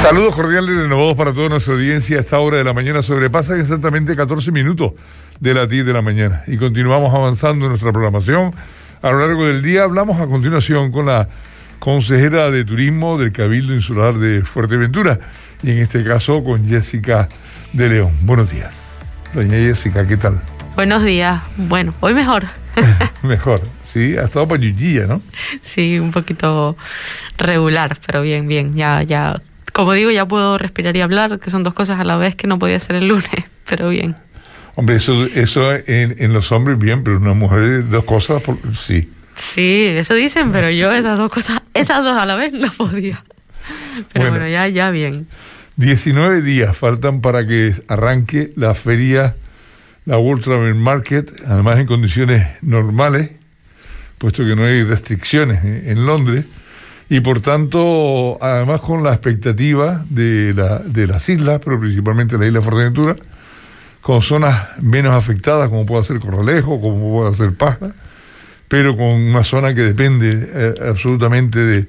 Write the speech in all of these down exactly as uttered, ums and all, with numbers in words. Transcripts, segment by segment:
Saludos cordiales y renovados para toda nuestra audiencia. A esta hora de la mañana sobrepasan exactamente catorce minutos de las diez de la mañana. Y continuamos avanzando en nuestra programación. A lo largo del día hablamos a continuación con la consejera de Turismo del Cabildo Insular de Fuerteventura. Y en este caso con Jessica de León. Buenos días. Doña Jessica, ¿qué tal? Buenos días. Bueno, hoy mejor. Mejor, sí, ha estado payullilla, ¿no? Sí, un poquito regular, pero bien, bien. Ya, ya, como digo, ya puedo respirar y hablar, que son dos cosas a la vez que no podía hacer el lunes, pero bien. Hombre, eso, eso en, en los hombres bien, pero en una mujer dos cosas, por, sí. Sí, eso dicen, pero yo esas dos cosas, esas dos a la vez no podía. Pero bueno, bueno ya, ya bien. diecinueve días faltan para que arranque la feria, la World Travel Market, además en condiciones normales, puesto que no hay restricciones en Londres, y por tanto, además con la expectativa de, la, de las islas, pero principalmente la isla Fuerteventura, con zonas menos afectadas, como puede ser Corralejo, como puede ser Paja, pero con una zona que depende eh, absolutamente de,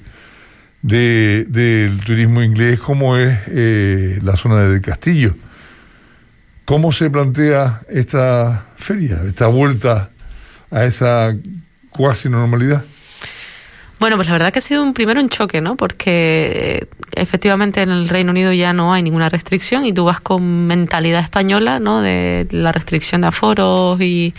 de, del turismo inglés, como es eh, la zona del Castillo. ¿Cómo se plantea esta feria, esta vuelta a esa cuasi normalidad? Bueno, pues la verdad que ha sido un primero un choque, ¿no? Porque eh, efectivamente en el Reino Unido ya no hay ninguna restricción y tú vas con mentalidad española, ¿no? De la restricción de aforos y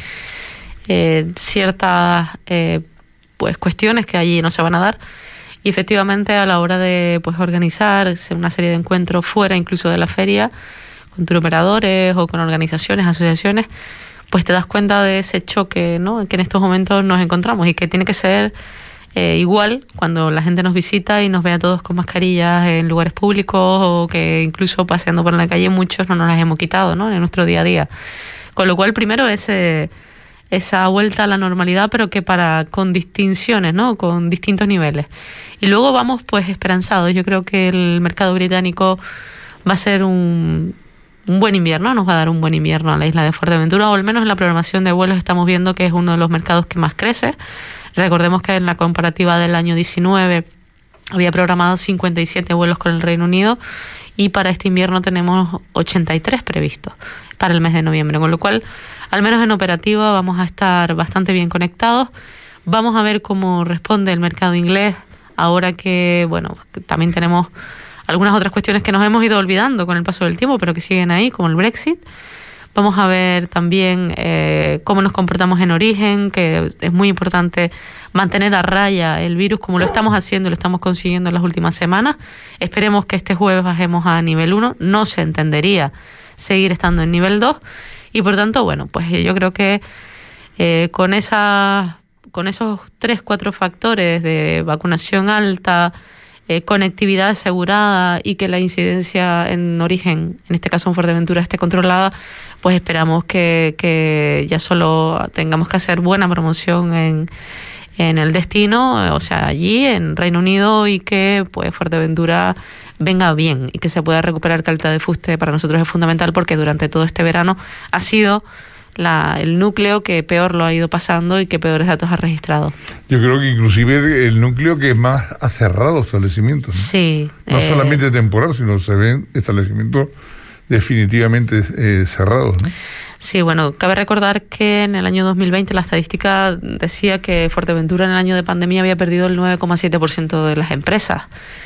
eh, ciertas eh, pues cuestiones que allí no se van a dar. Y efectivamente a la hora de pues organizar una serie de encuentros fuera incluso de la feria, con turoperadores o con organizaciones, asociaciones, pues te das cuenta de ese choque, ¿no? Que en estos momentos nos encontramos y que tiene que ser eh, igual cuando la gente nos visita y nos ve a todos con mascarillas en lugares públicos o que incluso paseando por la calle muchos no nos las hemos quitado, ¿no? En nuestro día a día. Con lo cual primero ese, esa vuelta a la normalidad, pero que para con distinciones, ¿no? Con distintos niveles. Y luego vamos pues esperanzados. Yo creo que el mercado británico va a ser un un buen invierno, nos va a dar un buen invierno a la isla de Fuerteventura, o al menos en la programación de vuelos estamos viendo que es uno de los mercados que más crece. Recordemos que en la comparativa del año diecinueve había programado cincuenta y siete vuelos con el Reino Unido y para este invierno tenemos ochenta y tres previstos para el mes de noviembre, con lo cual, al menos en operativa, vamos a estar bastante bien conectados. Vamos a ver cómo responde el mercado inglés ahora que, bueno, también tenemos algunas otras cuestiones que nos hemos ido olvidando con el paso del tiempo, pero que siguen ahí, como el Brexit. Vamos a ver también eh, cómo nos comportamos en origen, que es muy importante mantener a raya el virus como lo estamos haciendo y lo estamos consiguiendo en las últimas semanas. Esperemos que este jueves bajemos a nivel uno. No se entendería seguir estando en nivel dos. Y por tanto, bueno, pues yo creo que eh, con, esa, con esos tres, cuatro factores de vacunación alta, Eh, conectividad asegurada y que la incidencia en origen, en este caso en Fuerteventura, esté controlada, pues esperamos que, que ya solo tengamos que hacer buena promoción en, en el destino, o sea, allí en Reino Unido, y que pues Fuerteventura venga bien y que se pueda recuperar Caleta de Fuste. Para nosotros es fundamental porque durante todo este verano ha sido La, el núcleo que peor lo ha ido pasando y que peores datos ha registrado. Yo creo que inclusive el núcleo que más ha cerrado establecimientos, ¿no? Sí. No eh, solamente temporal, sino se ven establecimientos definitivamente eh, cerrados, ¿no? Sí, bueno, cabe recordar que en el año dos mil veinte la estadística decía que Fuerteventura en el año de pandemia había perdido el nueve coma siete por ciento de las empresas.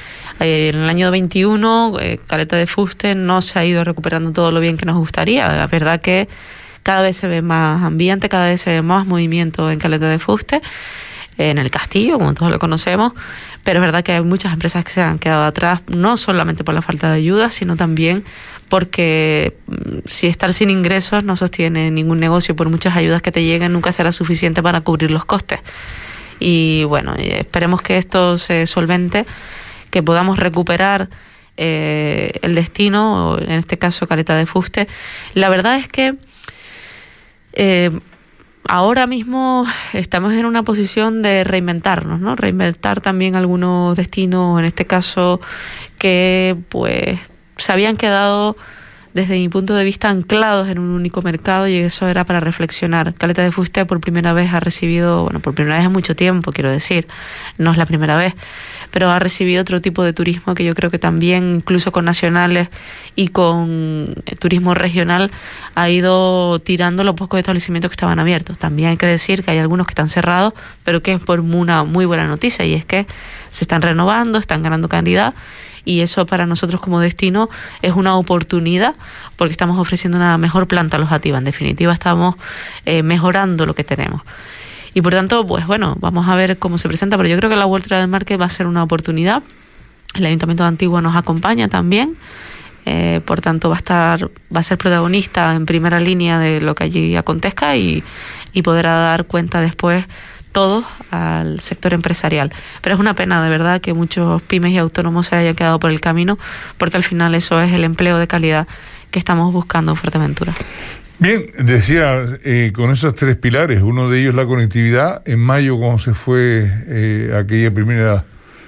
Eh, en el año veintiuno, eh, Caleta de Fuste no se ha ido recuperando todo lo bien que nos gustaría. La verdad que cada vez se ve más ambiente, cada vez se ve más movimiento en Caleta de Fuste, en el Castillo, como todos lo conocemos, pero es verdad que hay muchas empresas que se han quedado atrás, no solamente por la falta de ayuda, sino también porque si estar sin ingresos no sostiene ningún negocio, por muchas ayudas que te lleguen nunca será suficiente para cubrir los costes. Y bueno, esperemos que esto se solvente, que podamos recuperar eh, el destino, en este caso Caleta de Fuste. La verdad es que Eh, ahora mismo estamos en una posición de reinventarnos, ¿no? Reinventar también algunos destinos, en este caso, que pues se habían quedado desde mi punto de vista, anclados en un único mercado, y eso era para reflexionar. Caleta de Fuste por primera vez ha recibido, bueno, por primera vez en mucho tiempo, quiero decir, no es la primera vez, pero ha recibido otro tipo de turismo que yo creo que también, incluso con nacionales y con turismo regional, ha ido tirando los pocos establecimientos que estaban abiertos. También hay que decir que hay algunos que están cerrados, pero que es por una muy buena noticia, y es que se están renovando, están ganando calidad, y eso para nosotros como destino es una oportunidad, porque estamos ofreciendo una mejor planta alojativa. En definitiva, estamos eh, mejorando lo que tenemos. Y por tanto, pues bueno, vamos a ver cómo se presenta, pero yo creo que la World Travel Market va a ser una oportunidad. El Ayuntamiento de Antigua nos acompaña también, eh, por tanto va a estar, va a ser protagonista en primera línea de lo que allí acontezca, y, y podrá dar cuenta después todos al sector empresarial. Pero es una pena, de verdad, que muchos pymes y autónomos se hayan quedado por el camino, porque al final eso es el empleo de calidad que estamos buscando en Fuerteventura. Bien, decía, eh, con esos tres pilares, uno de ellos la conectividad. En mayo, cuando se fue eh, aquella primera,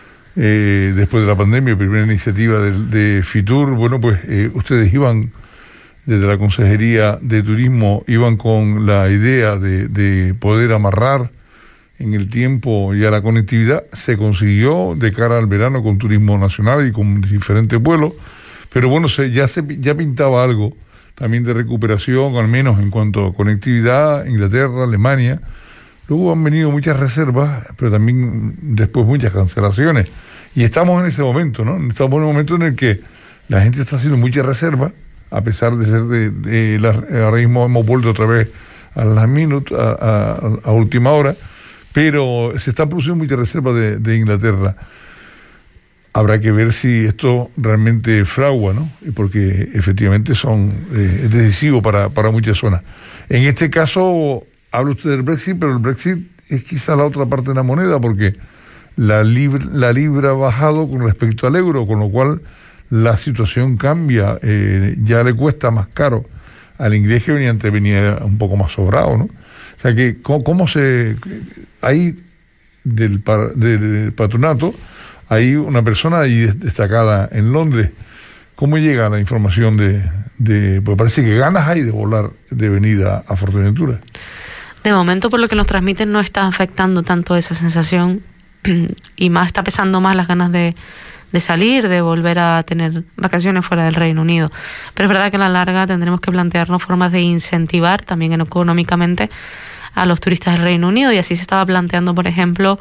eh, después de la pandemia, primera iniciativa de, de Fitur, bueno, pues eh, ustedes iban, desde la Consejería de Turismo, iban con la idea de, de poder amarrar en el tiempo ya la conectividad. Se consiguió de cara al verano con turismo nacional y con diferentes vuelos, pero bueno, se, ya, se, ya pintaba algo también de recuperación, al menos en cuanto a conectividad. Inglaterra, Alemania. Luego han venido muchas reservas, pero también después muchas cancelaciones. Y estamos en ese momento, ¿no? Estamos en un momento en el que la gente está haciendo muchas reservas, a pesar de ser de, de la, ahora mismo hemos vuelto otra vez a las minutes, a, a, a última hora, pero se están produciendo muchas reservas de, de Inglaterra. Habrá que ver si esto realmente fragua, ¿no? Porque efectivamente son eh, es decisivo para, para muchas zonas. En este caso, habla usted del Brexit, pero el Brexit es quizá la otra parte de la moneda, porque la libra, la libra ha bajado con respecto al euro, con lo cual la situación cambia. Eh, ya le cuesta más caro al inglés, que venía antes, venía un poco más sobrado, ¿no? O sea que, ¿cómo, cómo se...? Hay del, del patronato, hay una persona ahí destacada en Londres. ¿Cómo llega la información de, de... Pues parece que ganas hay de volar, de venir a, a Fuerteventura? De momento, por lo que nos transmiten, no está afectando tanto esa sensación, y más está pesando más las ganas de, de salir, de volver a tener vacaciones fuera del Reino Unido. Pero es verdad que a la larga tendremos que plantearnos formas de incentivar también económicamente a los turistas del Reino Unido, y así se estaba planteando, por ejemplo,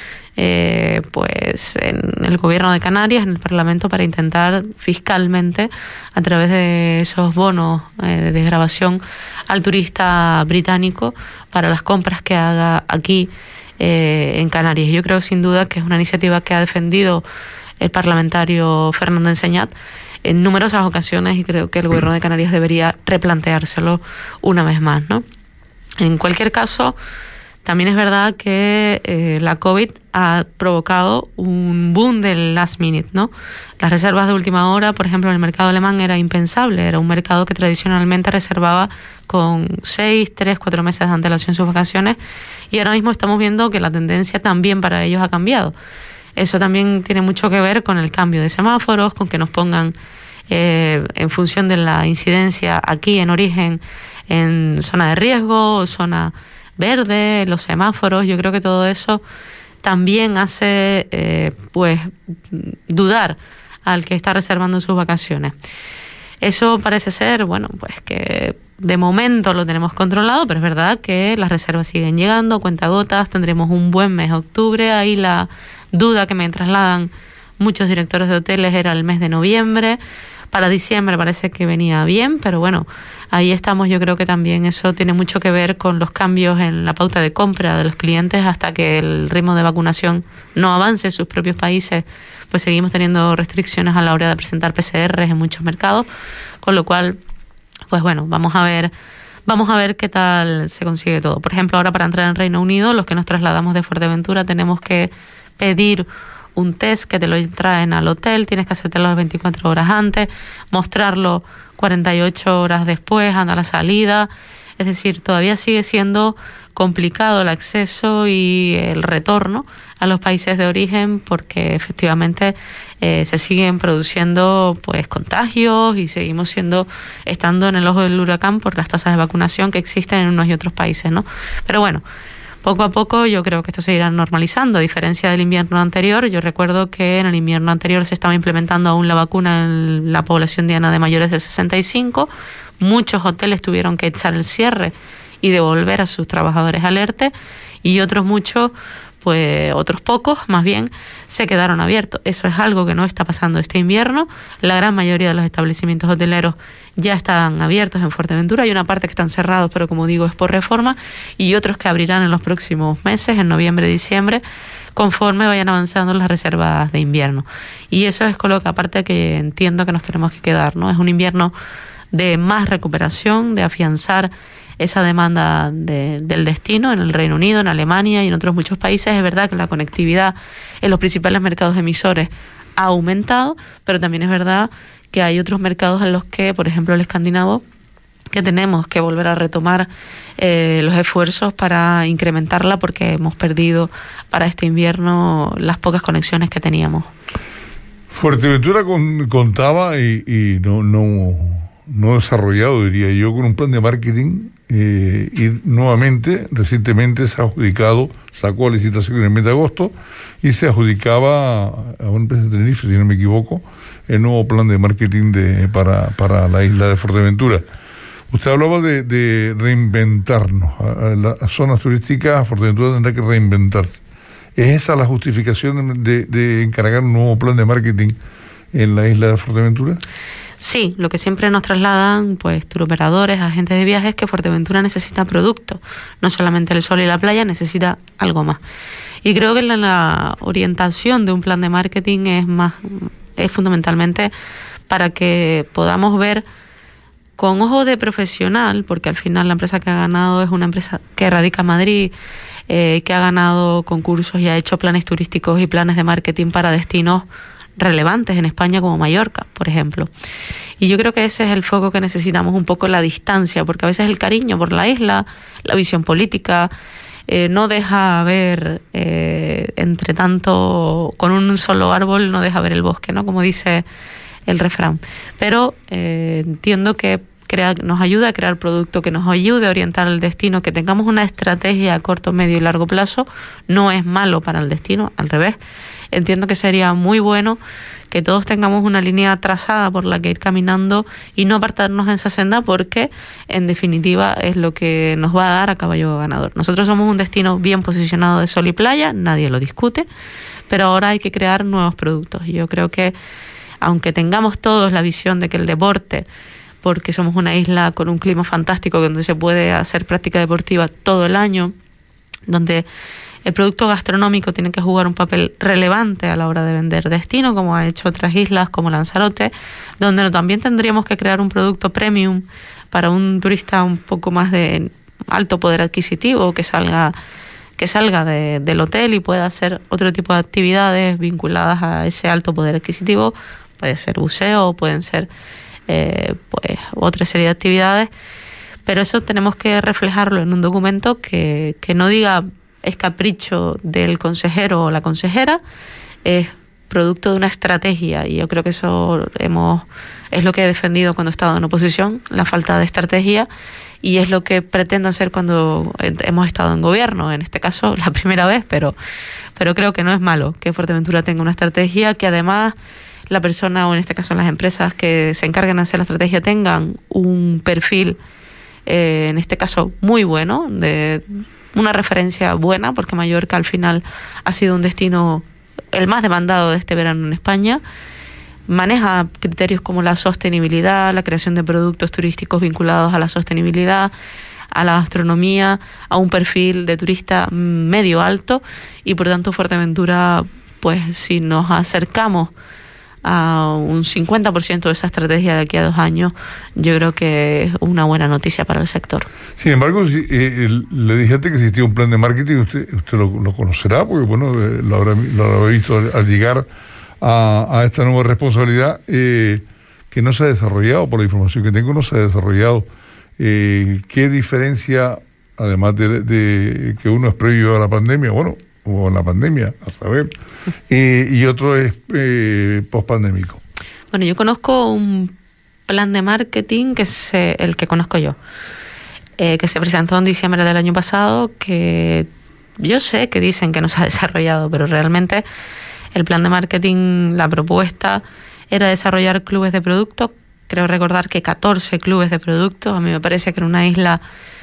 eh, pues en el gobierno de Canarias, en el Parlamento, para intentar fiscalmente, a través de esos bonos eh, de desgravación al turista británico para las compras que haga aquí eh, en Canarias. Yo creo sin duda que es una iniciativa que ha defendido el parlamentario Fernando Enseñat en numerosas ocasiones, y creo que el gobierno de Canarias debería replanteárselo una vez más, ¿no? En cualquier caso, también es verdad que eh, la COVID ha provocado un boom del last minute, ¿no? Las reservas de última hora, por ejemplo, en el mercado alemán era impensable. Era un mercado que tradicionalmente reservaba con seis, tres, cuatro meses de antelación sus vacaciones, y ahora mismo estamos viendo que la tendencia también para ellos ha cambiado. Eso también tiene mucho que ver con el cambio de semáforos, con que nos pongan eh, en función de la incidencia aquí en origen, en zona de riesgo, zona verde, los semáforos. Yo creo que todo eso también hace eh, pues dudar al que está reservando sus vacaciones. Eso parece ser, bueno, pues que de momento lo tenemos controlado, pero es verdad que las reservas siguen llegando, cuentagotas. Tendremos un buen mes de octubre. Ahí la duda que me trasladan muchos directores de hoteles era el mes de noviembre. Para diciembre parece que venía bien, pero bueno, ahí estamos. Yo creo que también eso tiene mucho que ver con los cambios en la pauta de compra de los clientes. Hasta que el ritmo de vacunación no avance en sus propios países, pues seguimos teniendo restricciones a la hora de presentar P C Rs en muchos mercados, con lo cual, pues bueno, vamos a ver vamos a ver qué tal se consigue todo. Por ejemplo, ahora para entrar en Reino Unido, los que nos trasladamos de Fuerteventura tenemos que pedir un test que te lo traen al hotel, tienes que hacértelo las veinticuatro horas antes, mostrarlo cuarenta y ocho horas después, a la salida. Es decir, todavía sigue siendo complicado el acceso y el retorno a los países de origen porque efectivamente eh, se siguen produciendo pues contagios y seguimos siendo estando en el ojo del huracán por las tasas de vacunación que existen en unos y otros países, ¿no? Pero bueno, poco a poco yo creo que esto se irá normalizando, a diferencia del invierno anterior. Yo recuerdo que en el invierno anterior se estaba implementando aún la vacuna en la población diana de mayores de sesenta y cinco. Muchos hoteles tuvieron que echar el cierre y devolver a sus trabajadores al ERTE, y otros muchos, pues otros pocos más bien, se quedaron abiertos. Eso es algo que no está pasando este invierno. La gran mayoría de los establecimientos hoteleros ya están abiertos en Fuerteventura. Hay una parte que están cerrados, pero como digo, es por reforma, y otros que abrirán en los próximos meses, en noviembre, diciembre, conforme vayan avanzando las reservas de invierno. Y eso es con lo que aparte que entiendo que nos tenemos que quedar, ¿no? Es un invierno de más recuperación, de afianzar esa demanda de, del destino en el Reino Unido, en Alemania y en otros muchos países. Es verdad que la conectividad en los principales mercados emisores ha aumentado, pero también es verdad que hay otros mercados en los que, por ejemplo el escandinavo, que tenemos que volver a retomar eh, los esfuerzos para incrementarla porque hemos perdido para este invierno las pocas conexiones que teníamos. Fuerteventura con, contaba y, y no, no, no desarrollado, diría yo, con un plan de marketing eh, y nuevamente, recientemente se ha adjudicado, sacó a licitación en el mes de agosto y se adjudicaba a una empresa de Tenerife, si no me equivoco, el nuevo plan de marketing de, para, para la isla de Fuerteventura. Usted hablaba de, de reinventarnos. A, a las zonas turísticas, Fuerteventura tendrá que reinventarse. ¿Es esa la justificación de, de encargar un nuevo plan de marketing en la isla de Fuerteventura? Sí, lo que siempre nos trasladan pues turoperadores, agentes de viajes, que Fuerteventura necesita producto. No solamente el sol y la playa, necesita algo más. Y creo que la, la orientación de un plan de marketing es más es fundamentalmente para que podamos ver con ojo de profesional, porque al final la empresa que ha ganado es una empresa que radica en Madrid, eh, que ha ganado concursos y ha hecho planes turísticos y planes de marketing para destinos relevantes en España como Mallorca, por ejemplo. Y yo creo que ese es el foco que necesitamos, un poco la distancia, porque a veces el cariño por la isla, la visión política, eh, no deja ver, eh, entre tanto, con un solo árbol no deja ver el bosque, ¿no? Como dice el refrán. Pero eh, entiendo que crea, nos ayuda a crear producto, que nos ayude a orientar el destino, que tengamos una estrategia a corto, medio y largo plazo, no es malo para el destino, al revés. Entiendo que sería muy bueno que todos tengamos una línea trazada por la que ir caminando y no apartarnos de esa senda, porque en definitiva es lo que nos va a dar a caballo ganador. Nosotros somos un destino bien posicionado de sol y playa, nadie lo discute, pero ahora hay que crear nuevos productos. Y yo creo que aunque tengamos todos la visión de que el deporte, porque somos una isla con un clima fantástico donde se puede hacer práctica deportiva todo el año, donde el producto gastronómico tiene que jugar un papel relevante a la hora de vender destino, como ha hecho otras islas como Lanzarote, donde también tendríamos que crear un producto premium para un turista un poco más de alto poder adquisitivo, que salga que salga de, del hotel y pueda hacer otro tipo de actividades vinculadas a ese alto poder adquisitivo. Puede ser buceo, pueden ser eh, pues otra serie de actividades, pero eso tenemos que reflejarlo en un documento que, que no diga es capricho del consejero o la consejera, es producto de una estrategia, y yo creo que eso hemos es lo que he defendido cuando he estado en oposición, la falta de estrategia, y es lo que pretendo hacer cuando hemos estado en gobierno, en este caso la primera vez, pero, pero creo que no es malo que Fuerteventura tenga una estrategia, que además la persona, o en este caso las empresas que se encargan de hacer la estrategia, tengan un perfil, eh, en este caso muy bueno, de una referencia buena, porque Mallorca al final ha sido un destino el más demandado de este verano en España. Maneja criterios como la sostenibilidad, la creación de productos turísticos vinculados a la sostenibilidad, a la gastronomía, a un perfil de turista medio alto, y por tanto Fuerteventura, pues si nos acercamos a un cincuenta por ciento de esa estrategia de aquí a dos años, yo creo que es una buena noticia para el sector. Sin embargo, si, eh, le dije antes que existía un plan de marketing, usted, usted lo, lo conocerá, porque bueno, eh, lo, habrá, lo habrá visto al, al llegar a, a esta nueva responsabilidad, eh, que no se ha desarrollado, por la información que tengo, no se ha desarrollado Eh, ¿Qué diferencia, además de, de que uno es previo a la pandemia, bueno, o a la pandemia, a saber, eh, y otro es eh, post-pandémico? Bueno, yo conozco un plan de marketing que es eh, el que conozco yo, eh, que se presentó en diciembre del año pasado, que yo sé que dicen que no se ha desarrollado, pero realmente el plan de marketing, la propuesta era desarrollar clubes de productos. Creo recordar que catorce clubes de productos. A mí me parece que en una isla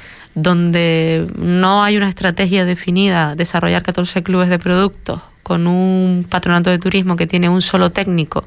donde no hay una estrategia definida, desarrollar catorce clubes de productos con un patronato de turismo que tiene un solo técnico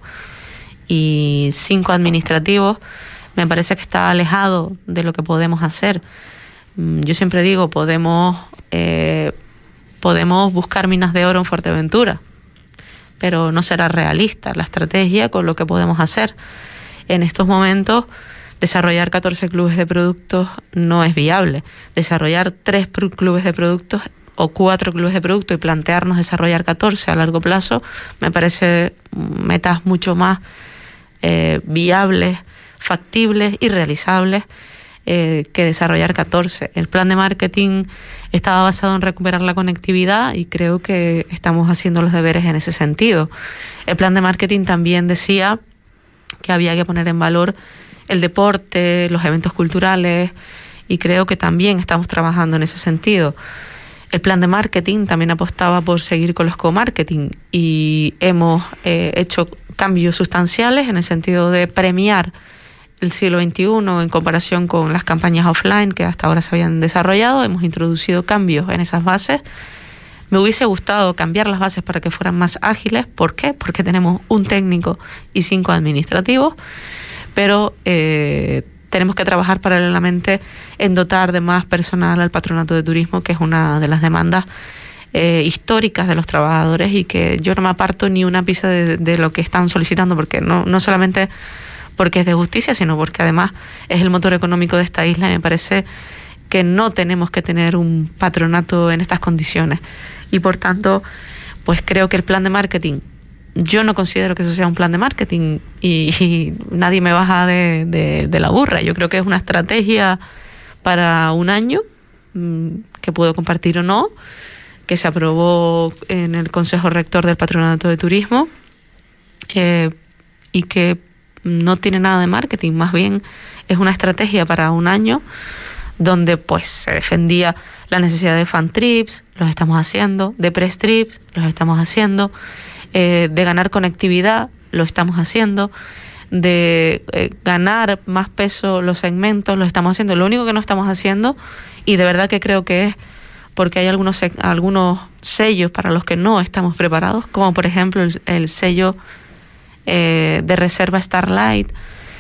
y cinco administrativos, me parece que está alejado de lo que podemos hacer. Yo siempre digo, podemos, eh, podemos buscar minas de oro en Fuerteventura, pero no será realista la estrategia con lo que podemos hacer. En estos momentos, desarrollar catorce clubes de productos no es viable. Desarrollar tres clubes de productos o cuatro clubes de productos y plantearnos desarrollar catorce a largo plazo, me parece metas mucho más eh, viables, factibles y realizables eh, que desarrollar catorce. El plan de marketing estaba basado en recuperar la conectividad y creo que estamos haciendo los deberes en ese sentido. El plan de marketing también decía que había que poner en valor el deporte, los eventos culturales, y creo que también estamos trabajando en ese sentido. El plan de marketing también apostaba por seguir con los co-marketing y hemos eh, hecho cambios sustanciales en el sentido de premiar el siglo veintiuno en comparación con las campañas offline que hasta ahora se habían desarrollado. Hemos introducido cambios en esas bases. Me hubiese gustado cambiar las bases para que fueran más ágiles. ¿Por qué? Porque tenemos un técnico y cinco administrativos, pero eh, tenemos que trabajar paralelamente en dotar de más personal al patronato de turismo, que es una de las demandas eh, históricas de los trabajadores y que yo no me aparto ni una pizca de, de lo que están solicitando, porque no, no solamente porque es de justicia, sino porque además es el motor económico de esta isla y me parece que no tenemos que tener un patronato en estas condiciones. Y por tanto, pues creo que el plan de marketing, yo no considero que eso sea un plan de marketing y, y nadie me baja de, de, de la burra. Yo creo que es una estrategia para un año, mmm, que puedo compartir o no, que se aprobó en el Consejo Rector del Patronato de Turismo eh, y que no tiene nada de marketing, más bien es una estrategia para un año donde pues se defendía la necesidad de fan trips, los estamos haciendo, de press trips, los estamos haciendo, eh, de ganar conectividad, lo estamos haciendo, de eh, ganar más peso los segmentos, lo estamos haciendo. Lo único que no estamos haciendo, y de verdad que creo que es porque hay algunos algunos sellos para los que no estamos preparados, como por ejemplo el, el sello eh, de reserva Starlight.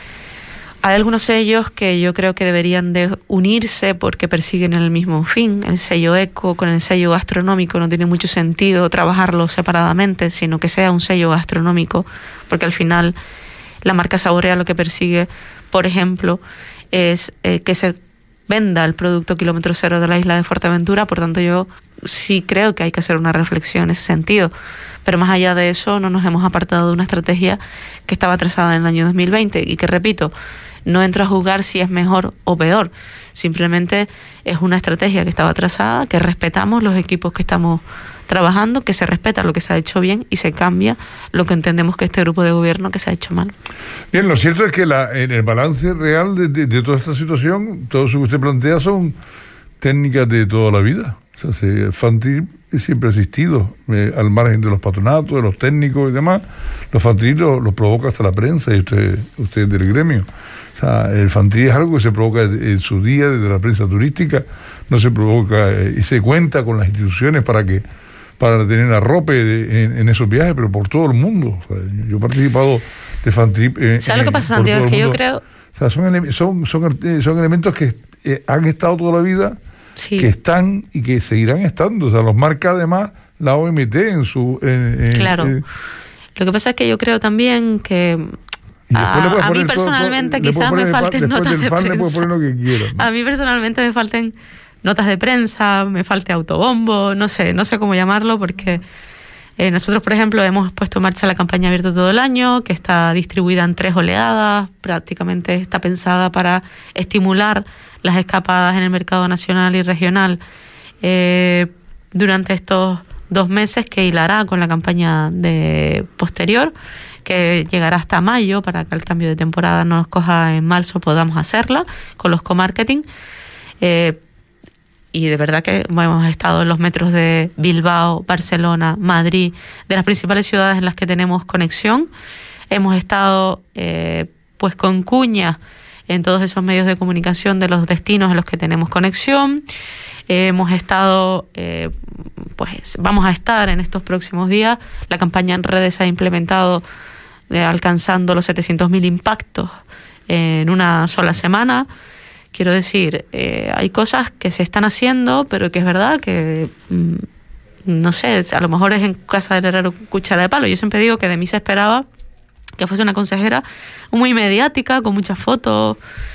Hay algunos sellos que yo creo que deberían de unirse porque persiguen el mismo fin. El sello eco con el sello gastronómico no tiene mucho sentido trabajarlo separadamente, sino que sea un sello gastronómico, porque al final la marca Saborea lo que persigue, por ejemplo, es eh, que se venda el producto kilómetro cero de la isla de Fuerteventura. Por tanto, yo sí creo que hay que hacer una reflexión en ese sentido. Pero más allá de eso, no nos hemos apartado de una estrategia que estaba trazada en el año dos mil veinte y que, repito, no entro a juzgar si es mejor o peor. Simplemente es una estrategia que estaba trazada, que respetamos los equipos que estamos trabajando, que se respeta lo que se ha hecho bien y se cambia lo que entendemos que este grupo de gobierno que se ha hecho mal. Bien, lo cierto es que la, en el balance real de, de, de toda esta situación, todo eso que usted plantea son técnicas de toda la vida. O sea, el fan trip siempre ha existido, eh, al margen de los patronatos, de los técnicos y demás. Los fan trip los lo provoca hasta la prensa y usted, usted del gremio. O sea, el fan trip es algo que se provoca en su día desde la prensa turística, no se provoca eh, y se cuenta con las instituciones para que para tener arrope de, en, en esos viajes, pero por todo el mundo. O sea, yo he participado de fan trip. Eh, ¿Sabes lo que pasa, Santiago? Es que yo creo... O sea, son, ele son, son, son elementos que eh, han estado toda la vida, sí, que están y que seguirán estando. O sea, los marca además la O M T en su... En, en, claro. Eh, lo que pasa es que yo creo también que... A, a mí personalmente todo, quizás me falten notas de prensa. A mí personalmente me falten notas de prensa, me falte autobombo, no sé, no sé cómo llamarlo, porque Eh, nosotros, por ejemplo, hemos puesto en marcha la campaña Abierto Todo el Año, que está distribuida en tres oleadas, prácticamente está pensada para estimular las escapadas en el mercado nacional y regional eh, durante estos dos meses, que hilará con la campaña de posterior, que llegará hasta mayo, para que el cambio de temporada no nos coja en marzo, podamos hacerla con los co-marketing. Eh, y de verdad que hemos estado en los metros de Bilbao, Barcelona, Madrid, de las principales ciudades en las que tenemos conexión. Hemos estado eh, pues con cuñas en todos esos medios de comunicación de los destinos en los que tenemos conexión. Eh, hemos estado, eh, pues vamos a estar en estos próximos días. La campaña en redes se ha implementado eh, alcanzando los setecientos mil impactos en una sola semana. Quiero decir, eh, hay cosas que se están haciendo, pero que es verdad que, mm, no sé, a lo mejor es en casa del herrero cuchara de palo. Yo siempre digo que de mí se esperaba que fuese una consejera muy mediática, con muchas fotos,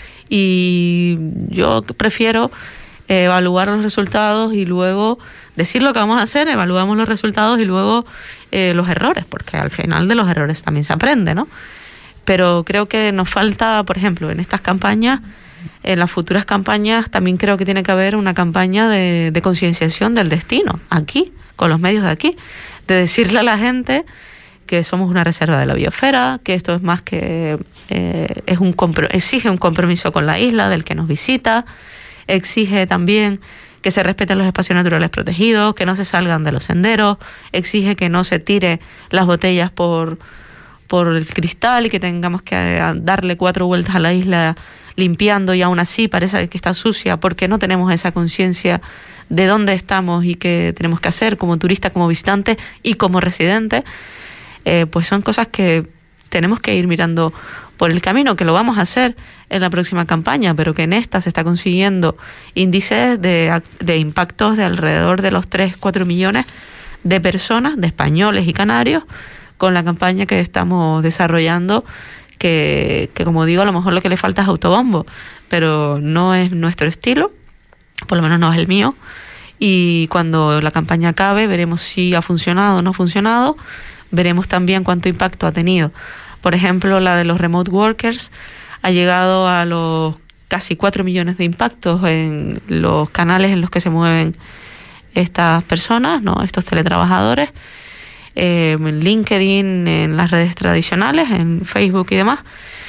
y yo prefiero evaluar los resultados y luego decir lo que vamos a hacer, evaluamos los resultados y luego eh, los errores, porque al final de los errores también se aprende, ¿no? Pero creo que nos falta, por ejemplo, en estas campañas, en las futuras campañas, también creo que tiene que haber una campaña de, de concienciación del destino, aquí, con los medios de aquí, de decirle a la gente que somos una reserva de la biosfera, que esto es más que eh, es un compro- exige un compromiso con la isla del que nos visita, exige también que se respeten los espacios naturales protegidos, que no se salgan de los senderos, exige que no se tire las botellas por, por el cristal y que tengamos que darle cuatro vueltas a la isla limpiando, y aún así parece que está sucia porque no tenemos esa conciencia de dónde estamos y qué tenemos que hacer como turista, como visitante y como residente. Eh, pues son cosas que tenemos que ir mirando por el camino, que lo vamos a hacer en la próxima campaña, pero que en esta se está consiguiendo índices de, de impactos de alrededor de los tres, cuatro millones de personas, de españoles y canarios, con la campaña que estamos desarrollando, que, que como digo, a lo mejor lo que le falta es autobombo, pero no es nuestro estilo, por lo menos no es el mío, y cuando la campaña acabe veremos si ha funcionado o no ha funcionado, veremos también cuánto impacto ha tenido. Por ejemplo, la de los remote workers ha llegado a los casi cuatro millones de impactos en los canales en los que se mueven estas personas, ¿no? Estos teletrabajadores, eh, en LinkedIn, en las redes tradicionales, en Facebook y demás.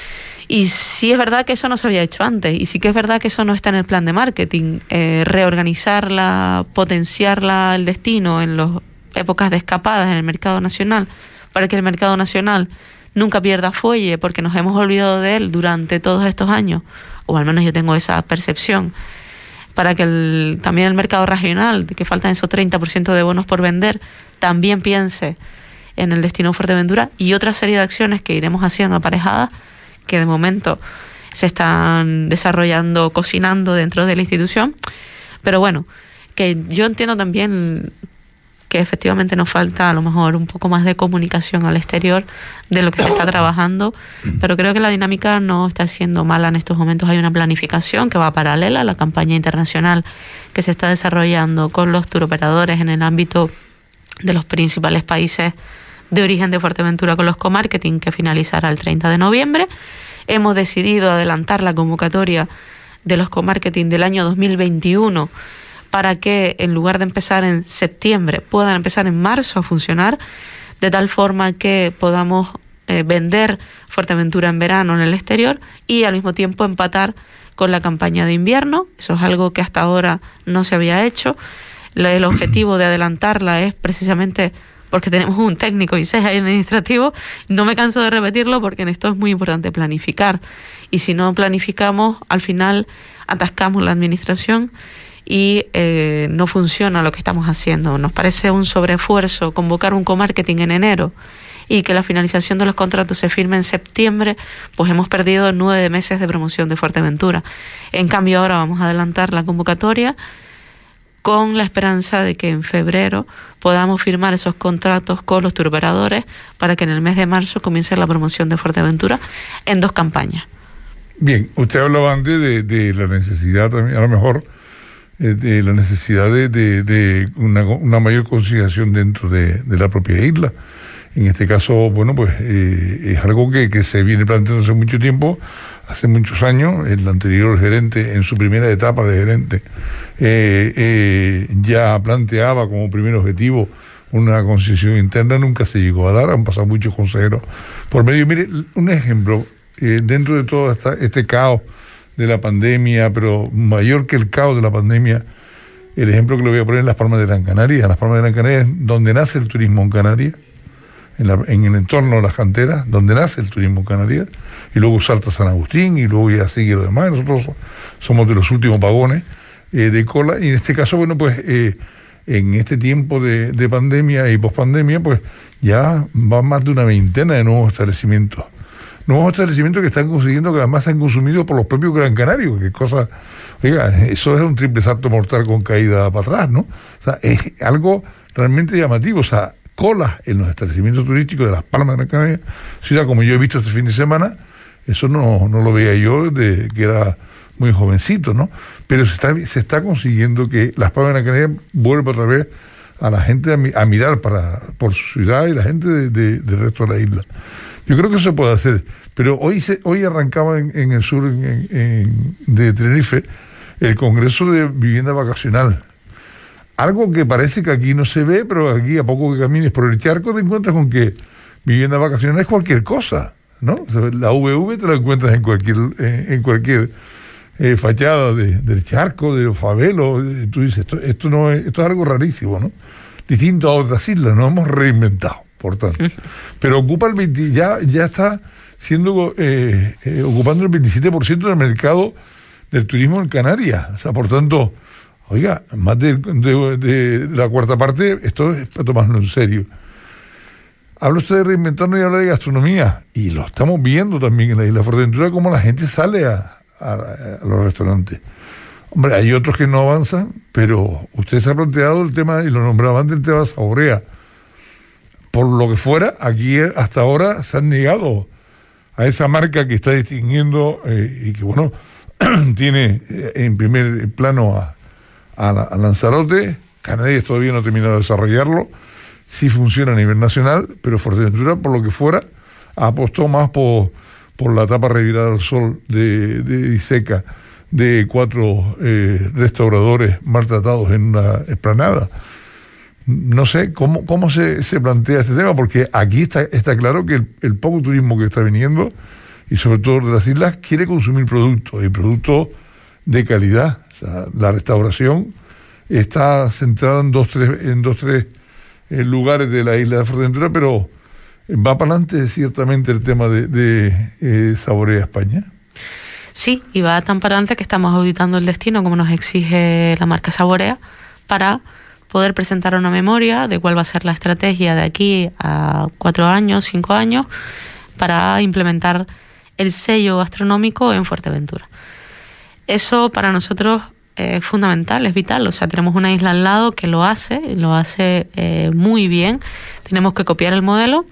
Y sí es verdad que eso no se había hecho antes, y sí que es verdad que eso no está en el plan de marketing, eh, reorganizarla, potenciarla, el destino en las épocas de escapadas en el mercado nacional, para que el mercado nacional nunca pierda fuelle, porque nos hemos olvidado de él durante todos estos años, o al menos yo tengo esa percepción, para que el, también el mercado regional, de que faltan esos treinta por ciento de bonos por vender, también piense en el destino Fuerteventura, y otra serie de acciones que iremos haciendo aparejadas, que de momento se están desarrollando, cocinando dentro de la institución. Pero bueno, que yo entiendo también que efectivamente nos falta a lo mejor un poco más de comunicación al exterior de lo que se está trabajando, pero creo que la dinámica no está siendo mala en estos momentos. Hay una planificación que va paralela a la campaña internacional que se está desarrollando con los turoperadores en el ámbito de los principales países de origen de Fuerteventura, con los co-marketing, que finalizará el treinta de noviembre. Hemos decidido adelantar la convocatoria de los co-marketing del año dos mil veintiuno para que, en lugar de empezar en septiembre, puedan empezar en marzo a funcionar, de tal forma que podamos eh, vender Fuerteventura en verano en el exterior y al mismo tiempo empatar con la campaña de invierno. Eso es algo que hasta ahora no se había hecho. El objetivo de adelantarla es precisamente porque tenemos un técnico y seis administrativo. No me canso de repetirlo, porque en esto es muy importante planificar, y si no planificamos, al final atascamos la administración y eh, no funciona lo que estamos haciendo. Nos parece un sobreesfuerzo convocar un co-marketing en enero y que la finalización de los contratos se firme en septiembre, pues hemos perdido nueve meses de promoción de Fuerteventura. En cambio, ahora vamos a adelantar la convocatoria con la esperanza de que en febrero podamos firmar esos contratos con los turoperadores para que en el mes de marzo comience la promoción de Fuerteventura en dos campañas. Bien, usted hablaba antes de, de la necesidad también, a lo mejor, eh, de la necesidad de, de, de una, una mayor conciliación dentro de, de la propia isla. En este caso, bueno, pues eh, es algo que, que se viene planteando hace mucho tiempo, hace muchos años. El anterior gerente, en su primera etapa de gerente, eh, eh, ya planteaba como primer objetivo una concesión interna, nunca se llegó a dar, han pasado muchos consejeros por medio. Mire, un ejemplo, eh, dentro de todo esta, este caos de la pandemia, pero mayor que el caos de la pandemia, el ejemplo que le voy a poner en Las Palmas de Gran Canaria. Las Palmas de Gran Canaria es donde nace el turismo en Canarias, en, la, en el entorno de las canteras, donde nace el turismo en Canarias, y luego salta San Agustín, y luego ya sigue lo demás. Nosotros somos de los últimos vagones eh, de cola, y en este caso, bueno, pues eh, en este tiempo de, de pandemia y pospandemia, pues ya van más de una veintena de nuevos establecimientos. Nuevos establecimientos que están consiguiendo, que además se han consumido por los propios gran canarios, que cosa, oiga, eso es un triple salto mortal con caída para atrás, ¿no? O sea, es algo realmente llamativo. O sea, colas en los establecimientos turísticos de Las Palmas de Gran Canaria, ciudad como yo he visto este fin de semana, eso no, no lo veía yo desde que era muy jovencito, ¿no? Pero se está, se está consiguiendo que Las Palmas de Gran Canaria vuelva otra vez a la gente a, a mirar para, por su ciudad y la gente de, de, del resto de la isla. Yo creo que eso se puede hacer, pero hoy se, hoy arrancaba en, en el sur en, en, de Tenerife el Congreso de Vivienda Vacacional. Algo que parece que aquí no se ve, pero aquí a poco que camines por el charco te encuentras con que vivienda vacacional es cualquier cosa, ¿no? O sea, la V V te la encuentras en cualquier eh, en cualquier eh, fachada de, del charco, de los favelos. Eh, tú dices, esto, esto, no es, esto es algo rarísimo, ¿no? Distinto a otras islas, nos hemos reinventado, por tanto. Pero ocupa el veinte, ya, ya está siendo eh, eh, ocupando el veintisiete por ciento del mercado del turismo en Canarias. O sea, por tanto, oiga, más de, de, de la cuarta parte, esto es para tomarlo en serio. Habla usted de reinventarnos y habla de gastronomía, y lo estamos viendo también en la isla Fuerteventura, como la gente sale a, a, a los restaurantes. Hombre, hay otros que no avanzan, pero usted se ha planteado el tema, y lo nombraba antes, el tema de Saborea. Por lo que fuera, aquí hasta ahora se han negado a esa marca que está distinguiendo eh, y que, bueno, tiene eh, en primer plano a A, la, a Lanzarote. Canarias todavía no ha terminado de desarrollarlo, sí funciona a nivel nacional, pero Fuerteventura, por lo que fuera, apostó más por, por la tapa revirada al sol de, de Iseca, de cuatro eh, restauradores maltratados en una explanada. No sé cómo, cómo se, se plantea este tema, porque aquí está, está claro que el, el poco turismo que está viniendo, y sobre todo de las islas, quiere consumir productos, y productos de calidad. O sea, la restauración está centrada en dos, tres, en dos, tres eh, lugares de la isla de Fuerteventura, pero va para adelante ciertamente el tema de, de eh, Saborea España. Sí, y va tan para adelante que estamos auditando el destino, como nos exige la marca Saborea, para poder presentar una memoria de cuál va a ser la estrategia de aquí a cuatro años, cinco años, para implementar el sello gastronómico en Fuerteventura. Eso para nosotros es fundamental, es vital. O sea, tenemos una isla al lado que lo hace, y lo hace eh, muy bien. Tenemos que copiar el modelo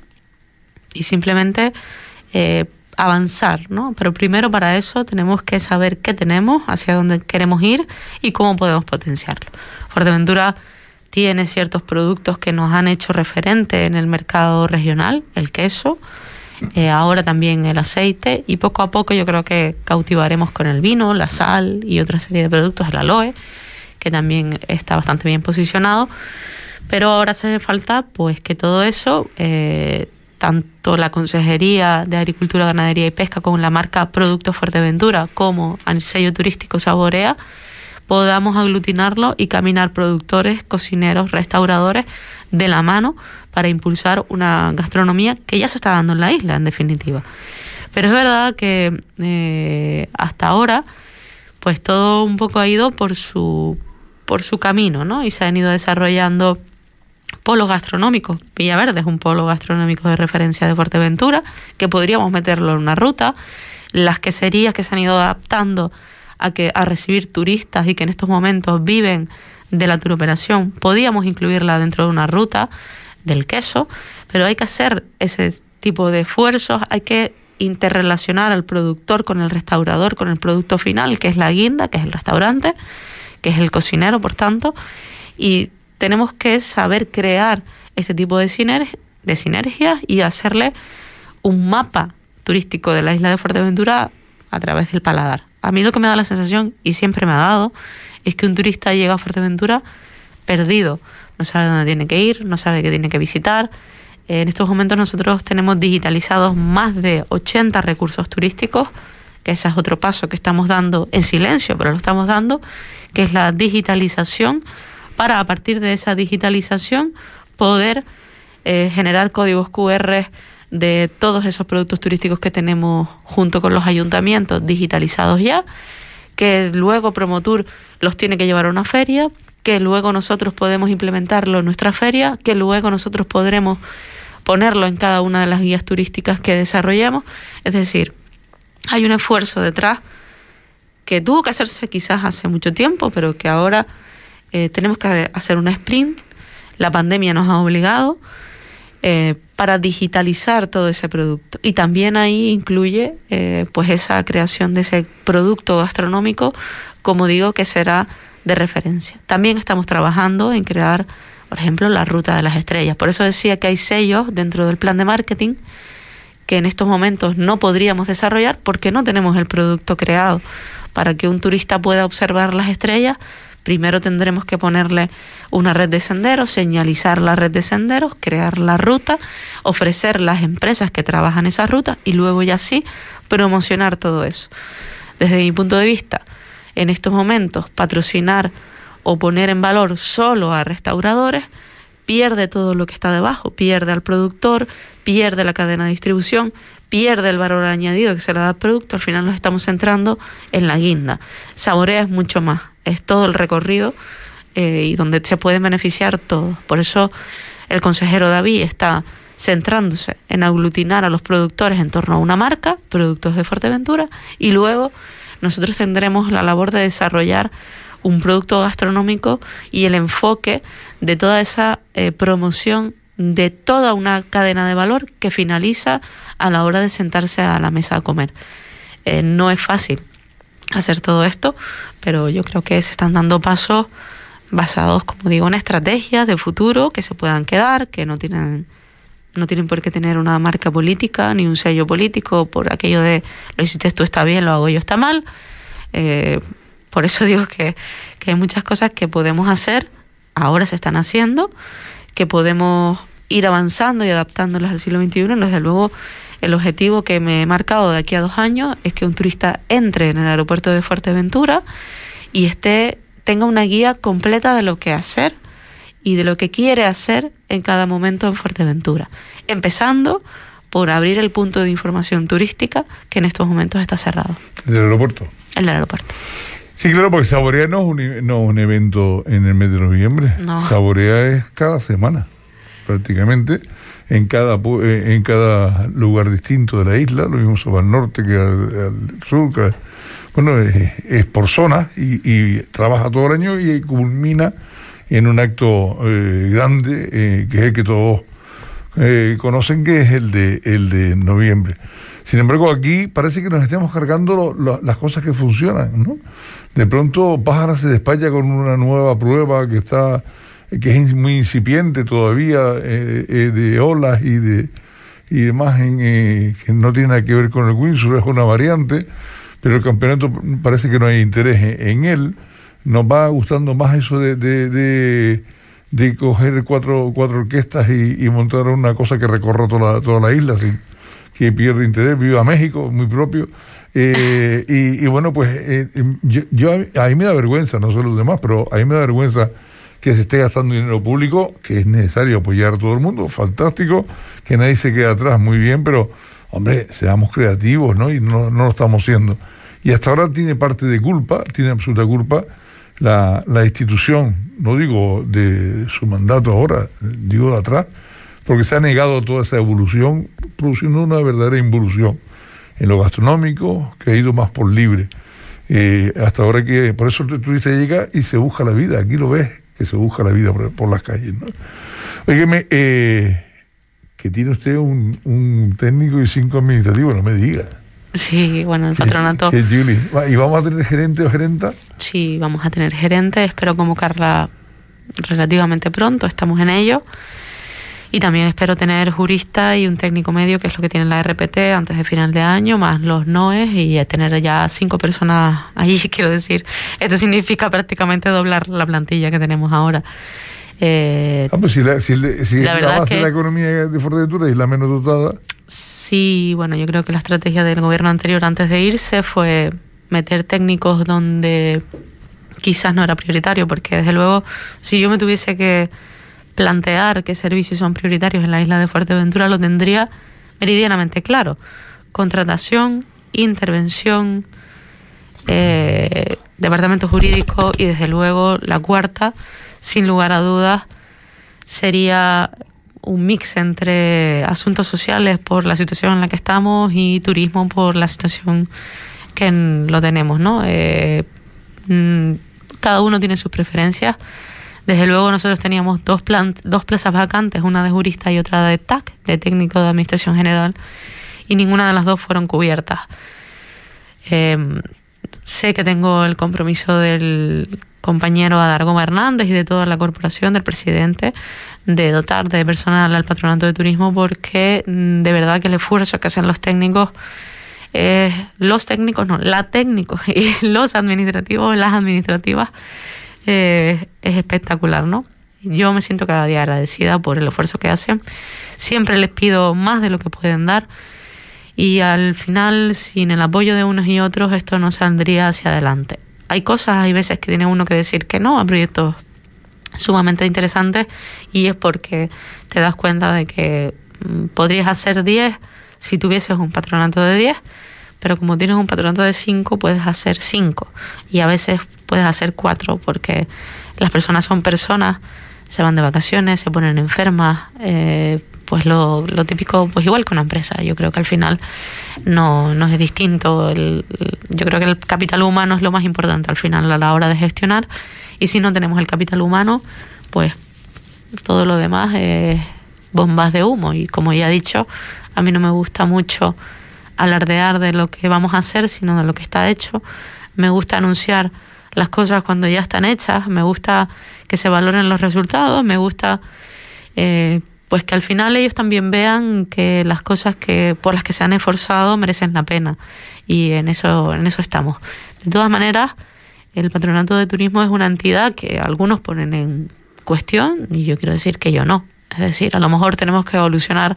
y simplemente eh, avanzar, ¿no? Pero primero para eso tenemos que saber qué tenemos, hacia dónde queremos ir y cómo podemos potenciarlo. Fuerteventura tiene ciertos productos que nos han hecho referente en el mercado regional, el queso, Eh, ahora también el aceite, y poco a poco yo creo que cautivaremos con el vino, la sal y otra serie de productos, el aloe, que también está bastante bien posicionado. Pero ahora hace falta pues que todo eso, eh, tanto la Consejería de Agricultura, Ganadería y Pesca con la marca Productos Fuerteventura como el sello turístico Saborea, podamos aglutinarlo y caminar productores, cocineros, restauradores de la mano para impulsar una gastronomía que ya se está dando en la isla, en definitiva. Pero es verdad que eh, hasta ahora pues todo un poco ha ido por su por su camino, ¿no? Y se han ido desarrollando polos gastronómicos. Villaverde es un polo gastronómico de referencia de Fuerteventura, que podríamos meterlo en una ruta. Las queserías que se han ido adaptando a que a recibir turistas y que en estos momentos viven de la turoperación, podíamos incluirla dentro de una ruta del queso, pero hay que hacer ese tipo de esfuerzos, hay que interrelacionar al productor con el restaurador, con el producto final, que es la guinda, que es el restaurante, que es el cocinero, por tanto, y tenemos que saber crear este tipo de, sinerg- de sinergias y hacerle un mapa turístico de la isla de Fuerteventura a través del paladar. A mí lo que me da la sensación, y siempre me ha dado, es que un turista llega a Fuerteventura perdido, no sabe dónde tiene que ir, no sabe qué tiene que visitar. En estos momentos nosotros tenemos digitalizados más de ochenta recursos turísticos, que ese es otro paso que estamos dando en silencio, pero lo estamos dando, que es la digitalización, para a partir de esa digitalización poder eh, generar códigos cu erre de todos esos productos turísticos que tenemos junto con los ayuntamientos digitalizados ya, que luego Promotur los tiene que llevar a una feria, que luego nosotros podemos implementarlo en nuestra feria, que luego nosotros podremos ponerlo en cada una de las guías turísticas que desarrollemos. Es decir, hay un esfuerzo detrás que tuvo que hacerse quizás hace mucho tiempo, pero que ahora eh, tenemos que hacer un sprint. La pandemia nos ha obligado eh, para digitalizar todo ese producto. Y también ahí incluye eh, pues esa creación de ese producto gastronómico, como digo, que será de referencia. También estamos trabajando en crear, por ejemplo, la ruta de las estrellas. Por eso decía que hay sellos dentro del plan de marketing que en estos momentos no podríamos desarrollar porque no tenemos el producto creado. Para que un turista pueda observar las estrellas, primero tendremos que ponerle una red de senderos, señalizar la red de senderos, crear la ruta, ofrecer las empresas que trabajan esa ruta y luego ya sí promocionar todo eso. Desde mi punto de vista, en estos momentos, patrocinar o poner en valor solo a restauradores pierde todo lo que está debajo, pierde al productor, pierde la cadena de distribución, pierde el valor añadido que se le da al producto. Al final nos estamos centrando en la guinda. Saborea es mucho más, es todo el recorrido eh, y donde se pueden beneficiar todos. Por eso el consejero David está centrándose en aglutinar a los productores en torno a una marca, Productos de Fuerteventura, y luego nosotros tendremos la labor de desarrollar un producto gastronómico y el enfoque de toda esa eh, promoción de toda una cadena de valor que finaliza a la hora de sentarse a la mesa a comer. Eh, no es fácil hacer todo esto, pero yo creo que se están dando pasos basados, como digo, en estrategias de futuro que se puedan quedar, que no tienen no tienen por qué tener una marca política ni un sello político por aquello de lo hiciste tú está bien, lo hago yo está mal. Eh, por eso digo que, que hay muchas cosas que podemos hacer, ahora se están haciendo, que podemos ir avanzando y adaptándolas al siglo veintiuno. Desde luego, el objetivo que me he marcado de aquí a dos años es que un turista entre en el aeropuerto de Fuerteventura y esté, tenga una guía completa de lo que hacer y de lo que quiere hacer en cada momento en Fuerteventura. Empezando por abrir el punto de información turística que en estos momentos está cerrado. ¿El del aeropuerto? El del aeropuerto. Sí, claro, porque Saborea no es un, no es un evento en el mes de noviembre. No. Saborea es cada semana, prácticamente, en cada en cada lugar distinto de la isla, lo mismo sobre el norte que al, al sur. Que, bueno, es, es por zonas y, y trabaja todo el año y culmina en un acto eh, grande, eh, que es el que todos eh, conocen, que es el de el de noviembre. Sin embargo, aquí parece que nos estamos cargando lo, lo, las cosas que funcionan, ¿no? De pronto Pájara se despacha con una nueva prueba que está que es muy incipiente todavía, eh, eh, de olas y de y demás, en, eh, que no tiene nada que ver con el windsurf, es una variante, pero el campeonato parece que no hay interés en, en él. Nos va gustando más eso de de, de, de coger cuatro cuatro orquestas y, y montar una cosa que recorra toda la, toda la isla, sin que pierde interés. Viva México, muy propio. Eh, y, y bueno, pues eh, yo, yo a mí me da vergüenza, no sé los demás, pero a mí me da vergüenza que se esté gastando dinero público, que es necesario apoyar a todo el mundo, fantástico, que nadie se quede atrás, muy bien, pero hombre, seamos creativos, ¿no? Y no, no lo estamos siendo. Y hasta ahora tiene parte de culpa, tiene absoluta culpa la, la institución, no digo de su mandato ahora, digo de atrás, porque se ha negado toda esa evolución, produciendo una verdadera involución en lo gastronómico, que ha ido más por libre. Eh, hasta ahora que, por eso el turista llega y se busca la vida, aquí lo ves, que se busca la vida por, por las calles, ¿no? Óigame, eh, que tiene usted un, un técnico y cinco administrativos, no me diga. Sí, bueno, el patronato... Que, que Julie. ¿Y vamos a tener gerente o gerenta? Sí, vamos a tener gerente, espero convocarla relativamente pronto, estamos en ello. Y también espero tener jurista y un técnico medio, que es lo que tiene la R P T, antes de final de año, más los NOES, y tener ya cinco personas ahí, quiero decir. Esto significa prácticamente doblar la plantilla que tenemos ahora. Eh, ah, pues si la, si, si la, la base de la economía de Fuerteventura es la menos dotada... Sí, bueno, yo creo que la estrategia del gobierno anterior antes de irse fue meter técnicos donde quizás no era prioritario, porque desde luego, si yo me tuviese que plantear qué servicios son prioritarios en la isla de Fuerteventura, lo tendría meridianamente claro. Contratación, intervención, eh, departamento jurídico y desde luego la cuarta, sin lugar a dudas, sería un mix entre asuntos sociales por la situación en la que estamos y turismo por la situación que en, lo tenemos, ¿no? Eh, mmm, cada uno tiene sus preferencias. Desde luego nosotros teníamos dos, plan, dos plazas vacantes, una de jurista y otra de T A C, de técnico de administración general, y ninguna de las dos fueron cubiertas. Eh, sé que tengo el compromiso del compañero Adargoma Hernández y de toda la corporación, del presidente, de dotar de personal al patronato de turismo, porque de verdad que el esfuerzo que hacen los técnicos, eh, los técnicos no, la técnicos y los administrativos, las administrativas, eh, es espectacular, ¿no? Yo me siento cada día agradecida por el esfuerzo que hacen. Siempre les pido más de lo que pueden dar, y al final, sin el apoyo de unos y otros, esto no saldría hacia adelante. Hay cosas, hay veces que tiene uno que decir que no a proyectos sumamente interesantes, y es porque te das cuenta de que mm, podrías hacer diez si tuvieses un patronato de diez, pero como tienes un patronato de cinco, puedes hacer cinco, y a veces puedes hacer cuatro, porque las personas son personas, se van de vacaciones, se ponen enfermas, eh, pues lo, lo típico, pues igual que una empresa. Yo creo que al final no, no es distinto. El, el, yo creo que el capital humano es lo más importante al final a la hora de gestionar, y si no tenemos el capital humano, pues todo lo demás es bombas de humo. Y como ya he dicho, a mí no me gusta mucho alardear de lo que vamos a hacer, sino de lo que está hecho. Me gusta anunciar las cosas cuando ya están hechas, me gusta que se valoren los resultados, me gusta eh, pues que al final ellos también vean que las cosas que por las que se han esforzado merecen la pena, y en eso en eso estamos. De todas maneras, el Patronato de Turismo es una entidad que algunos ponen en cuestión, y yo quiero decir que yo no. Es decir, a lo mejor tenemos que evolucionar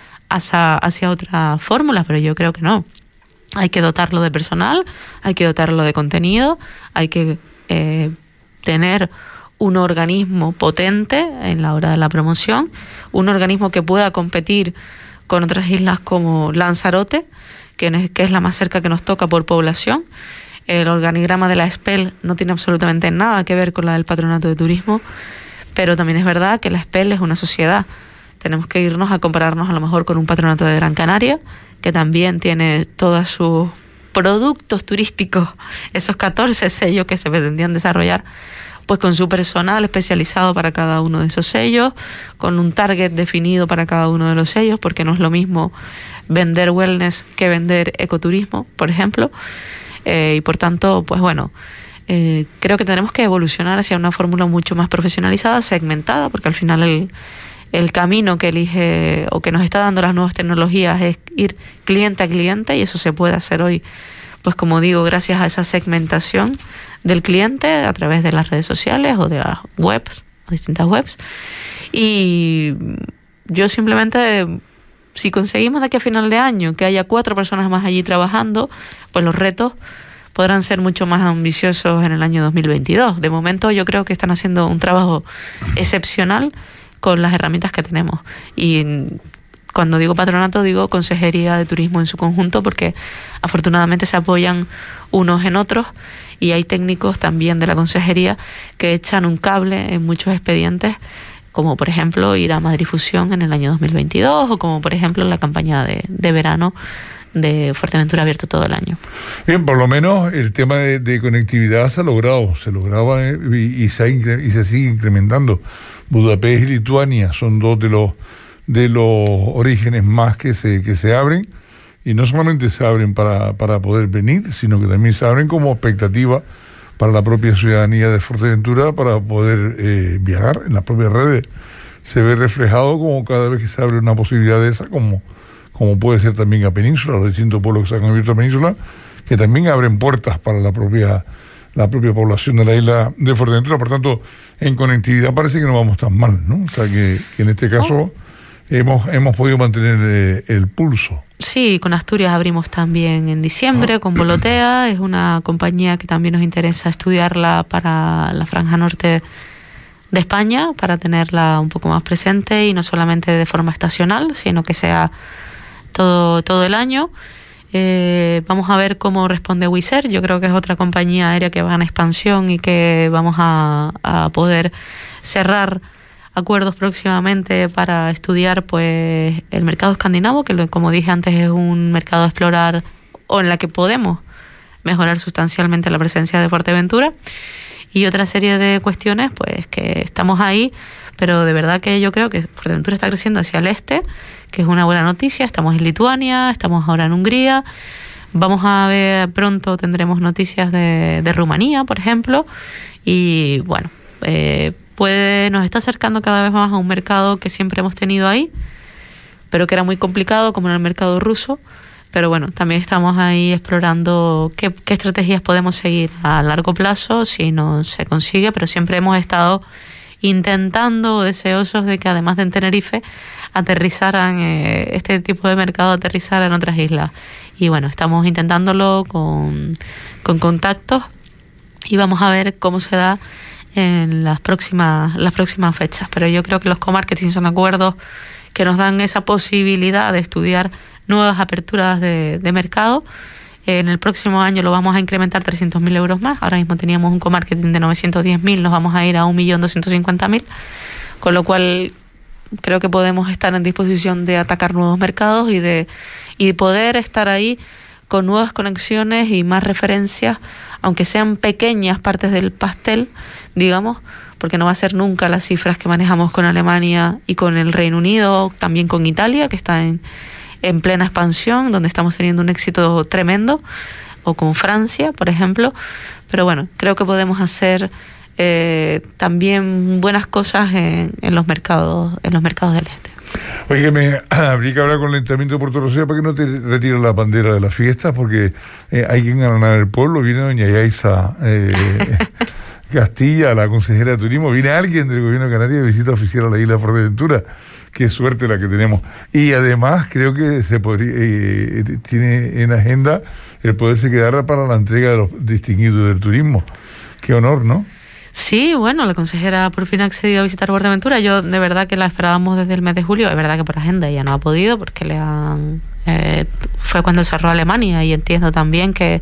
hacia, hacia otra fórmula, pero yo creo que no. Hay que dotarlo de personal, hay que dotarlo de contenido, hay que eh, tener un organismo potente en la hora de la promoción, un organismo que pueda competir con otras islas como Lanzarote, que es, que es la más cerca que nos toca por población. El organigrama de la SPEL no tiene absolutamente nada que ver con la del Patronato de Turismo, pero también es verdad que la SPEL es una sociedad. Tenemos que irnos a compararnos a lo mejor con un Patronato de Gran Canaria, que también tiene todos sus productos turísticos, esos catorce sellos que se pretendían desarrollar, pues con su personal especializado para cada uno de esos sellos, con un target definido para cada uno de los sellos, porque no es lo mismo vender wellness que vender ecoturismo, por ejemplo. Eh, y por tanto, pues bueno, eh, creo que tenemos que evolucionar hacia una fórmula mucho más profesionalizada, segmentada, porque al final el, el camino que elige o que nos está dando las nuevas tecnologías es ir cliente a cliente, y eso se puede hacer hoy, pues como digo, gracias a esa segmentación del cliente a través de las redes sociales o de las webs, distintas webs. Y yo simplemente, si conseguimos de aquí a final de año que haya cuatro personas más allí trabajando, pues los retos podrán ser mucho más ambiciosos en el año dos mil veintidós. De momento yo creo que están haciendo un trabajo excepcional con las herramientas que tenemos. Y cuando digo patronato, digo Consejería de Turismo en su conjunto, porque afortunadamente se apoyan unos en otros, y hay técnicos también de la consejería que echan un cable en muchos expedientes, como por ejemplo ir a Madrid Fusión en el año dos mil veintidós, o como por ejemplo la campaña de, de verano de Fuerteventura abierto todo el año. Bien, por lo menos el tema de, de conectividad se ha logrado, se lograba eh, y, y, se ha, y se sigue incrementando. Budapest y Lituania son dos de los de los orígenes más que se que se abren, y no solamente se abren para, para poder venir, sino que también se abren como expectativa para la propia ciudadanía de Fuerteventura para poder eh, viajar en las propias redes. Se ve reflejado como cada vez que se abre una posibilidad de esa, como, como puede ser también a Península, los distintos pueblos que se han abierto a Península, que también abren puertas para la propia la propia población de la isla de Fuerteventura. Por tanto, en conectividad parece que no vamos tan mal, ¿no? O sea, que, que en este caso oh. hemos hemos podido mantener eh, el pulso. Sí, con Asturias abrimos también en diciembre, oh. con Volotea. Es una compañía que también nos interesa estudiarla para la franja norte de España, para tenerla un poco más presente y no solamente de forma estacional, sino que sea todo, todo el año. Eh, vamos a ver cómo responde Wizz Air. Yo creo que es otra compañía aérea que va en expansión y que vamos a, a poder cerrar acuerdos próximamente para estudiar pues el mercado escandinavo, que como dije antes es un mercado a explorar o en la que podemos mejorar sustancialmente la presencia de Fuerteventura, y otra serie de cuestiones pues que estamos ahí, pero de verdad que yo creo que Fuerteventura está creciendo hacia el este, que es una buena noticia. Estamos en Lituania, estamos ahora en Hungría, vamos a ver, pronto tendremos noticias de, de Rumanía, por ejemplo, y bueno, eh, puede, nos está acercando cada vez más a un mercado que siempre hemos tenido ahí, pero que era muy complicado, como en el mercado ruso. Pero bueno, también estamos ahí explorando qué, qué estrategias podemos seguir a largo plazo si no se consigue, pero siempre hemos estado intentando, deseosos de que además de en Tenerife aterrizaran eh, este tipo de mercado, aterrizara en otras islas. Y bueno, estamos intentándolo con, con contactos y vamos a ver cómo se da en las próximas las próximas fechas. Pero yo creo que los co-marketing son acuerdos que nos dan esa posibilidad de estudiar nuevas aperturas de, de mercado. En el próximo año lo vamos a incrementar trescientos mil euros más. Ahora mismo teníamos un co-marketing de novecientos diez mil, nos vamos a ir a un millón doscientos cincuenta mil, con lo cual creo que podemos estar en disposición de atacar nuevos mercados y de y poder estar ahí con nuevas conexiones y más referencias, aunque sean pequeñas partes del pastel, digamos, porque no va a ser nunca las cifras que manejamos con Alemania y con el Reino Unido, también con Italia, que está en, en plena expansión, donde estamos teniendo un éxito tremendo, o con Francia, por ejemplo. Pero bueno, creo que podemos hacer eh, también buenas cosas en, en los mercados, en los mercados del este. Oye, que me habría que hablar con el Ayuntamiento de Puerto Rocío para que no te retiren la bandera de las fiestas, porque eh, hay que ganar el pueblo. Viene doña Yaisa eh, Castilla, la consejera de turismo, viene alguien del gobierno de Canarias de visita oficial a la isla de Fuerteventura. Qué suerte la que tenemos. Y además creo que se podría, eh, tiene en agenda el poderse quedar para la entrega de los distinguidos del turismo. Qué honor, ¿no? Sí, bueno, la consejera por fin ha accedido a visitar Fuerteventura. Yo de verdad que la esperábamos desde el mes de julio. Es verdad que por agenda ella no ha podido porque le han eh, fue cuando cerró Alemania, y entiendo también que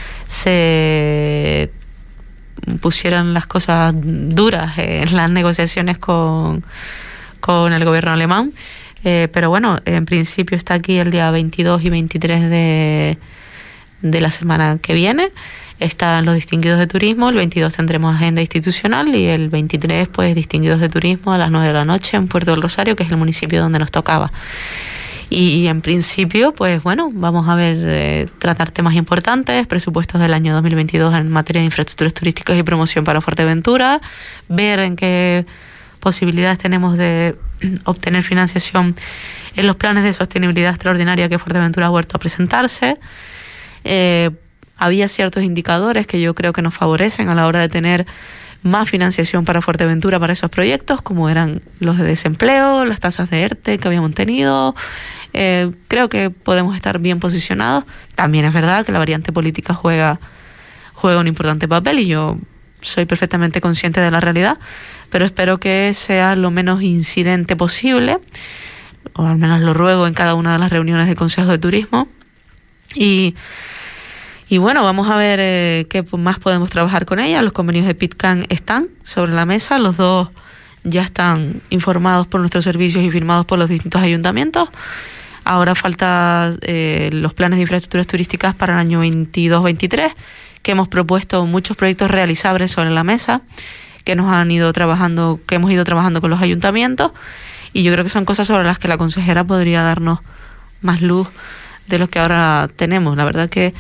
se pusieron las cosas duras en las negociaciones con, con el gobierno alemán. Eh, pero bueno, en principio está aquí el día veintidós y veintitrés de, de la semana que viene. Están los distinguidos de turismo. El veintidós tendremos agenda institucional y el veintitrés pues distinguidos de turismo a las nueve de la noche en Puerto del Rosario, que es el municipio donde nos tocaba. Y en principio pues bueno, vamos a ver, eh, tratar temas importantes, presupuestos del año dos mil veintidós en materia de infraestructuras turísticas y promoción para Fuerteventura, ver en qué posibilidades tenemos de obtener financiación en los planes de sostenibilidad extraordinaria que Fuerteventura ha vuelto a presentarse. eh, Había ciertos indicadores que yo creo que nos favorecen a la hora de tener más financiación para Fuerteventura para esos proyectos, como eran los de desempleo, las tasas de ERTE que habíamos tenido. Eh, creo que podemos estar bien posicionados. También es verdad que la variante política juega, juega un importante papel y yo soy perfectamente consciente de la realidad, pero espero que sea lo menos incidente posible, o al menos lo ruego en cada una de las reuniones del Consejo de Turismo. Y Y bueno, vamos a ver eh, qué más podemos trabajar con ella. Los convenios de PitCan están sobre la mesa. Los dos ya están informados por nuestros servicios y firmados por los distintos ayuntamientos. Ahora falta eh, los planes de infraestructuras turísticas para el año veintidós veintitrés, que hemos propuesto muchos proyectos realizables sobre la mesa, que nos han ido trabajando, que hemos ido trabajando con los ayuntamientos, y yo creo que son cosas sobre las que la consejera podría darnos más luz de los que ahora tenemos. La verdad que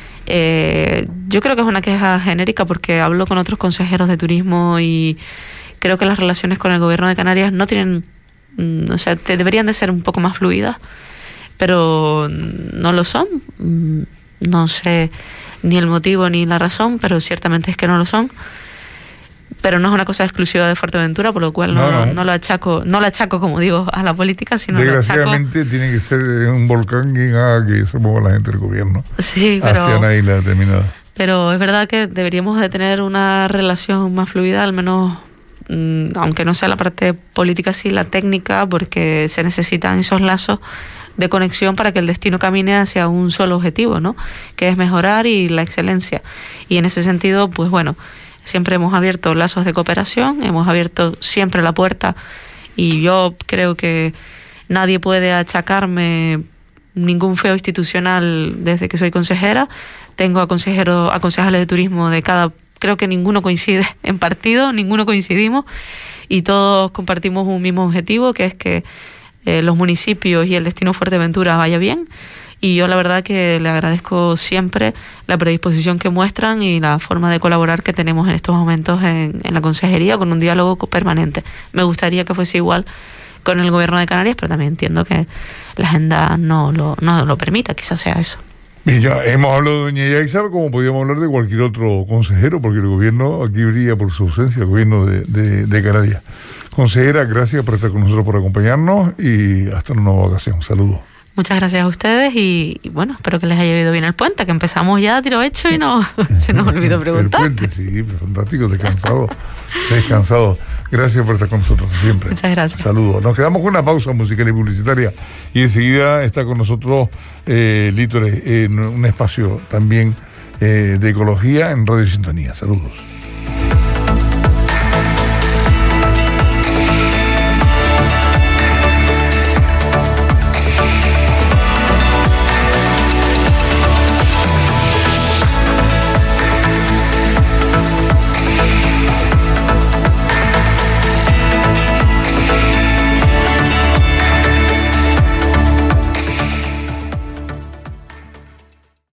eh, yo creo que es una queja genérica, porque hablo con otros consejeros de turismo y creo que las relaciones con el gobierno de Canarias no tienen, mm, o sea, te deberían de ser un poco más fluidas, pero no lo son. Mm, no sé ni el motivo ni la razón, pero ciertamente es que no lo son. Pero no es una cosa exclusiva de Fuerteventura, por lo cual no, no, no. no lo achaco, no lo achaco, como digo, a la política, sino desgraciadamente lo achaco... tiene que ser un volcán que haga que se mueva la gente del gobierno, sí, pero, hacia una isla determinada. Pero es verdad que deberíamos de tener una relación más fluida, al menos, mmm, aunque no sea la parte política, sí la técnica, porque se necesitan esos lazos de conexión para que el destino camine hacia un solo objetivo, ¿no? Que es mejorar y la excelencia. Y en ese sentido, pues bueno, siempre hemos abierto lazos de cooperación, hemos abierto siempre la puerta, y yo creo que nadie puede achacarme ningún feo institucional desde que soy consejera. Tengo a consejeros, a concejales de turismo de cada, creo que ninguno coincide en partido, ninguno coincidimos, y todos compartimos un mismo objetivo, que es que eh, los municipios y el destino Fuerteventura vaya bien. Y yo la verdad que le agradezco siempre la predisposición que muestran y la forma de colaborar que tenemos en estos momentos en, en la consejería, con un diálogo permanente. Me gustaría que fuese igual con el gobierno de Canarias, pero también entiendo que la agenda no lo, no lo permita, quizás sea eso. Bien, ya hemos hablado de doña Yaiza, como podíamos hablar de cualquier otro consejero, porque el gobierno aquí brilla por su ausencia, el gobierno de, de, de Canarias. Consejera, gracias por estar con nosotros, por acompañarnos, y hasta una nueva ocasión. Saludos. Muchas gracias a ustedes y, y bueno, espero que les haya ido bien el puente, que empezamos ya a tiro hecho y no se nos olvidó preguntar. El puente, sí, fantástico, descansado, descansado. Gracias por estar con nosotros siempre. Muchas gracias. Saludos. Nos quedamos con una pausa musical y publicitaria y enseguida está con nosotros eh, Lítore, en un espacio también eh, de ecología en Radio Sintonía. Saludos.